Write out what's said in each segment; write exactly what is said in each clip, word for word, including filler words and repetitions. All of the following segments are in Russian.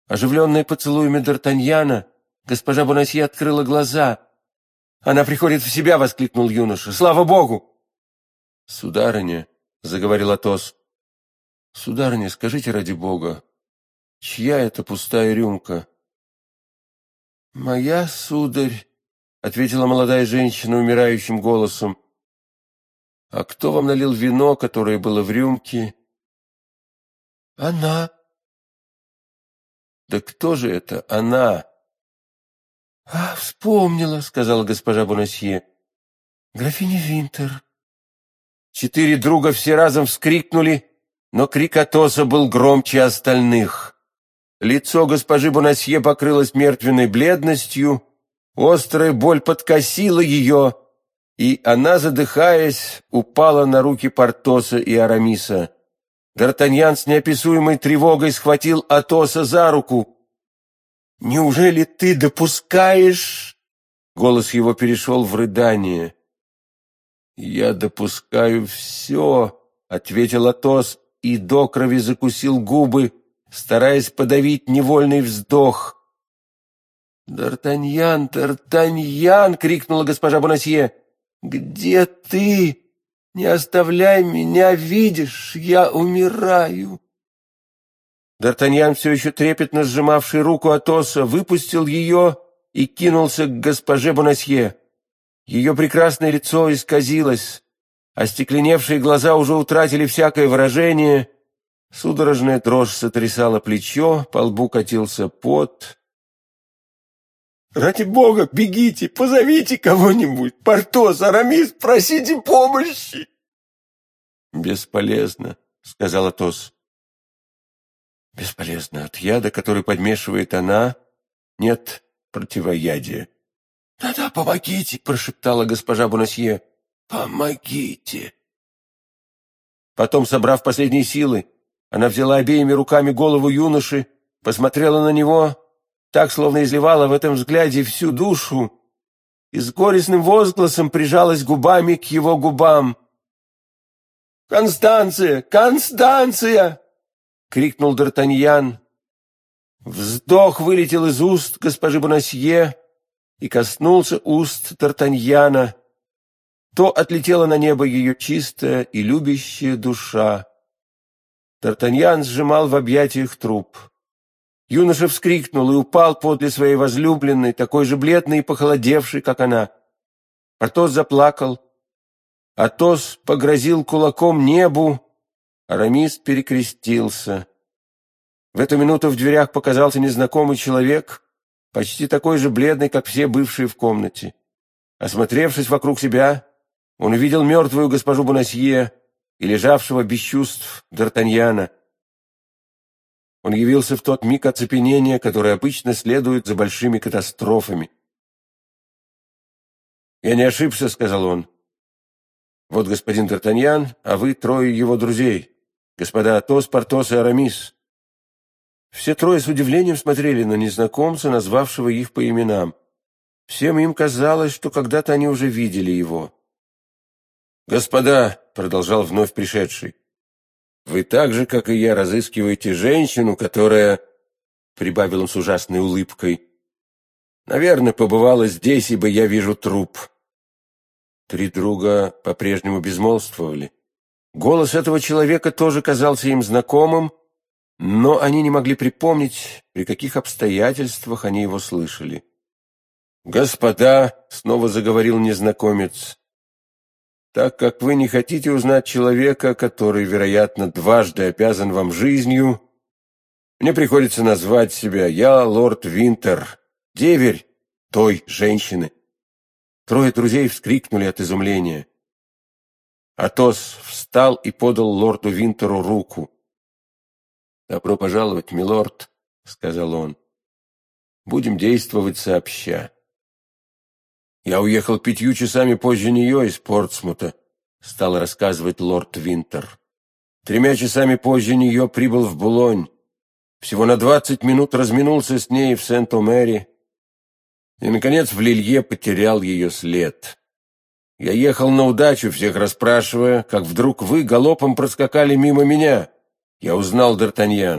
Оживленная поцелуями Д'Артаньяна, госпожа Бонасье открыла глаза. «Она приходит в себя!» — воскликнул юноша. «Слава Богу!» «Сударыня», — заговорил Атос, — «сударыня, скажите ради Бога, чья это пустая рюмка?» «Моя, сударь», — ответила молодая женщина умирающим голосом. «А кто вам налил вино, которое было в рюмке?» «Она». «Да кто же это она?» «А, вспомнила», — сказала госпожа Бонасье. «Графиня Винтер». Четыре друга все разом вскрикнули, но крик Атоса был громче остальных. Лицо госпожи Бонасье покрылось мертвенной бледностью, острая боль подкосила ее, и она, задыхаясь, упала на руки Портоса и Арамиса. Д'Артаньян с неописуемой тревогой схватил Атоса за руку. «Неужели ты допускаешь?» Голос его перешел в рыдание. «Я допускаю все», — ответил Атос и до крови закусил губы, стараясь подавить невольный вздох. «Д'Артаньян, Д'Артаньян!» — крикнула госпожа Бонасье. «Где ты? Не оставляй меня, видишь, я умираю!» Д'Артаньян, все еще трепетно сжимавший руку Атоса, выпустил ее и кинулся к госпоже Бонасье. Ее прекрасное лицо исказилось, остекленевшие глаза уже утратили всякое выражение, судорожная дрожь сотрясала плечо, по лбу катился пот. «Ради бога, бегите, позовите кого-нибудь! Портос, Арамис, просите помощи!» «Бесполезно», — сказал Атос. «Бесполезно. От яда, который подмешивает она, нет противоядия». «Да-да, помогите!» — прошептала госпожа Бонасье. «Помогите!» Потом, собрав последние силы, она взяла обеими руками голову юноши, посмотрела на него, так, словно изливала в этом взгляде всю душу, и с горестным возгласом прижалась губами к его губам. «Констанция! Констанция!» — крикнул Д'Артаньян. Вздох вылетел из уст госпожи Бонасье и коснулся уст Д'Артаньяна. То отлетела на небо ее чистая и любящая душа. Д'Артаньян сжимал в объятиях труп. Юноша вскрикнул и упал подле своей возлюбленной, такой же бледный и похолодевший, как она. Портос заплакал. Атос погрозил кулаком небу. Арамис перекрестился. В эту минуту в дверях показался незнакомый человек, почти такой же бледный, как все бывшие в комнате. Осмотревшись вокруг себя, он увидел мертвую госпожу Бонасье и лежавшего без чувств Д'Артаньяна. Он явился в тот миг оцепенения, который обычно следует за большими катастрофами. «Я не ошибся», — сказал он. «Вот господин Д'Артаньян, а вы трое его друзей, господа Атос, Портос и Арамис». Все трое с удивлением смотрели на незнакомца, назвавшего их по именам. Всем им казалось, что когда-то они уже видели его. «Господа», — продолжал вновь пришедший, — «вы так же, как и я, разыскиваете женщину, которая...» — прибавил он с ужасной улыбкой. «Наверное, побывала здесь, ибо я вижу труп». Три друга по-прежнему безмолвствовали. Голос этого человека тоже казался им знакомым, но они не могли припомнить, при каких обстоятельствах они его слышали. «Господа», — снова заговорил незнакомец, — «так как вы не хотите узнать человека, который, вероятно, дважды обязан вам жизнью, мне приходится назвать себя. Я лорд Винтер, деверь той женщины». Трое друзей вскрикнули от изумления. Атос встал и подал лорду Винтеру руку. «Добро пожаловать, милорд», — сказал он. «Будем действовать сообща». «Я уехал пятью часами позже нее из Портсмута», — стал рассказывать лорд Винтер. «Тремя часами позже нее прибыл в Булонь. Всего на двадцать минут разминулся с ней в Сент-Омере. И, наконец, в Лилье потерял ее след. Я ехал на удачу, всех расспрашивая, как вдруг вы галопом проскакали мимо меня. Я узнал Д'Артаньяна.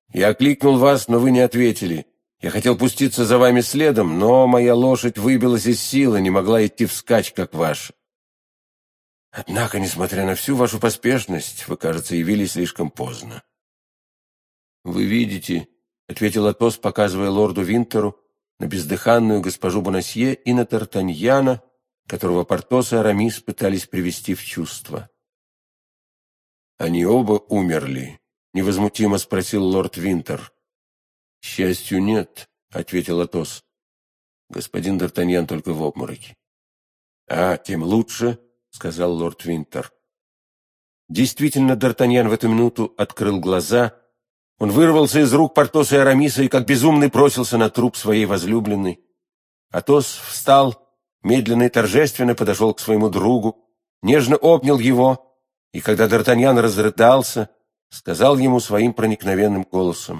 Я окликнул вас, но вы не ответили. Я хотел пуститься за вами следом, но моя лошадь выбилась из сил и не могла идти вскачь, как ваша. Однако, несмотря на всю вашу поспешность, вы, кажется, явились слишком поздно. Вы видите, — ответил Атос, показывая лорду Винтеру на бездыханную госпожу Бонасье и на Д'Артаньяна, которого Портос и Арамис пытались привести в чувство. «Они оба умерли?» — невозмутимо спросил лорд Винтер. «К счастью, нет», — ответил Атос. «Господин Д'Артаньян только в обмороке». «А, тем лучше», — сказал лорд Винтер. Действительно, Д'Артаньян в эту минуту открыл глаза. Он вырвался из рук Портоса и Арамиса и, как безумный, бросился на труп своей возлюбленной. Атос встал, медленно и торжественно подошел к своему другу, нежно обнял его, и, когда Д'Артаньян разрыдался, сказал ему своим проникновенным голосом: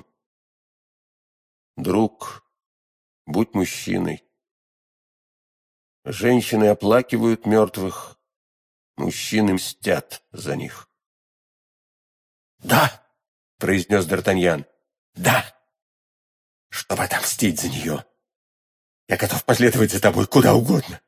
«Друг, будь мужчиной. Женщины оплакивают мертвых, мужчины мстят за них». «Да!» — произнес Д'Артаньян. «Да! Чтобы отомстить за нее. Я готов последовать за тобой куда угодно».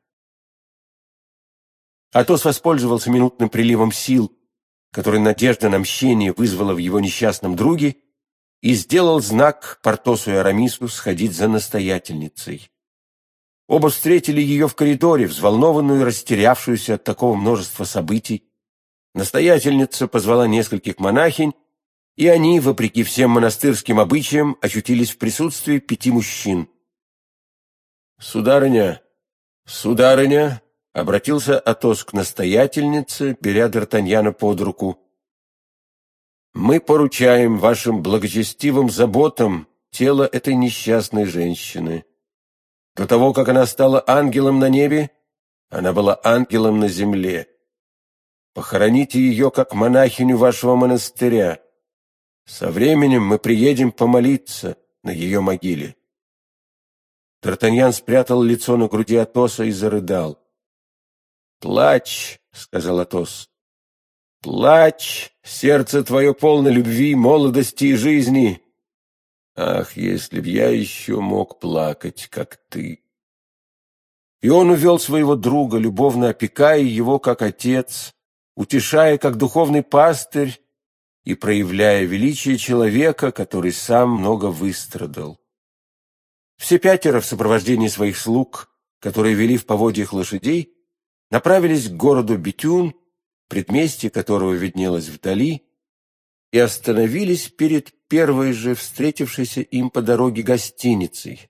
Атос воспользовался минутным приливом сил, который надежда на мщение вызвала в его несчастном друге, и сделал знак Портосу и Арамису сходить за настоятельницей. Оба встретили ее в коридоре, взволнованную и растерявшуюся от такого множества событий. Настоятельница позвала нескольких монахинь, и они, вопреки всем монастырским обычаям, очутились в присутствии пяти мужчин. «Сударыня, сударыня!» — обратился Атос к настоятельнице, беря Д'Артаньяна под руку. «Мы поручаем вашим благочестивым заботам тело этой несчастной женщины. До того, как она стала ангелом на небе, она была ангелом на земле. Похороните ее, как монахиню вашего монастыря. Со временем мы приедем помолиться на ее могиле». Д'Артаньян спрятал лицо на груди Атоса и зарыдал. «Плачь», — сказал Атос, — «плачь, сердце твое полно любви, молодости и жизни. Ах, если б я еще мог плакать, как ты!» И он увел своего друга, любовно опекая его, как отец, утешая, как духовный пастырь, и проявляя величие человека, который сам много выстрадал. Все пятеро в сопровождении своих слуг, которые вели в поводьях лошадей, направились к городу Бетюн, предместье которого виднелось вдали, и остановились перед первой же встретившейся им по дороге гостиницей.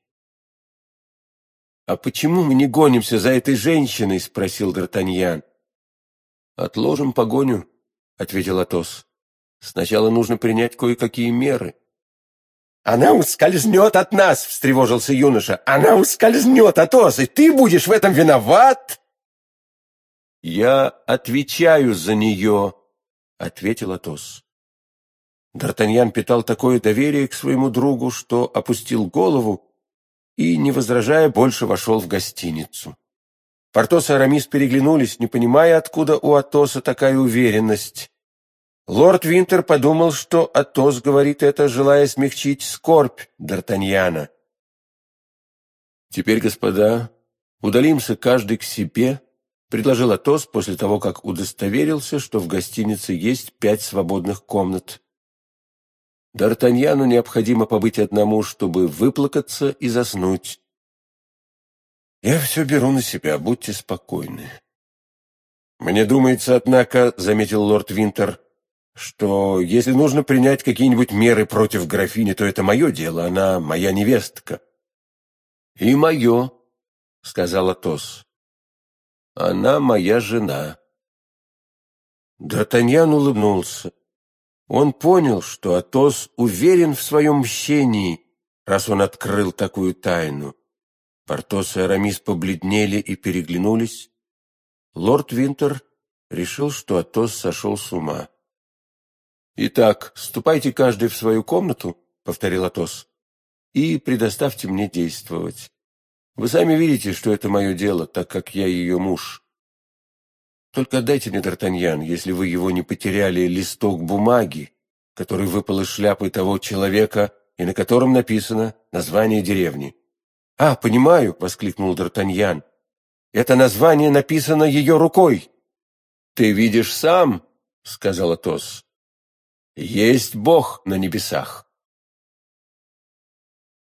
«А почему мы не гонимся за этой женщиной?» — спросил Д'Артаньян. «Отложим погоню», — ответил Атос. «Сначала нужно принять кое-какие меры». «Она ускользнет от нас!» — встревожился юноша. «Она ускользнет, Атос, и ты будешь в этом виноват!» «Я отвечаю за нее», — ответил Атос. Д'Артаньян питал такое доверие к своему другу, что опустил голову и, не возражая, больше вошел в гостиницу. Портос и Арамис переглянулись, не понимая, откуда у Атоса такая уверенность. Лорд Винтер подумал, что Атос говорит это, желая смягчить скорбь Д'Артаньяна. «Теперь, господа, удалимся каждый к себе», — предложил Атос после того, как удостоверился, что в гостинице есть пять свободных комнат. Д'Артаньяну необходимо побыть одному, чтобы выплакаться и заснуть. «Я все беру на себя, будьте спокойны». «Мне думается, однако, — заметил лорд Винтер, — что если нужно принять какие-нибудь меры против графини, то это мое дело, она моя невестка». «И мое», — сказал Атос. «Она моя жена». Д'Артаньян улыбнулся. Он понял, что Атос уверен в своем мщении, раз он открыл такую тайну. Портос и Арамис побледнели и переглянулись. Лорд Винтер решил, что Атос сошел с ума. «Итак, ступайте каждый в свою комнату», — повторил Атос, — «и предоставьте мне действовать. Вы сами видите, что это мое дело, так как я ее муж. Только отдайте мне, Д'Артаньян, если вы его не потеряли, листок бумаги, который выпал из шляпы того человека и на котором написано название деревни. «А, понимаю!» — воскликнул Д'Артаньян. «Это название написано ее рукой!» «Ты видишь сам!» — сказал Атос. «Есть Бог на небесах!»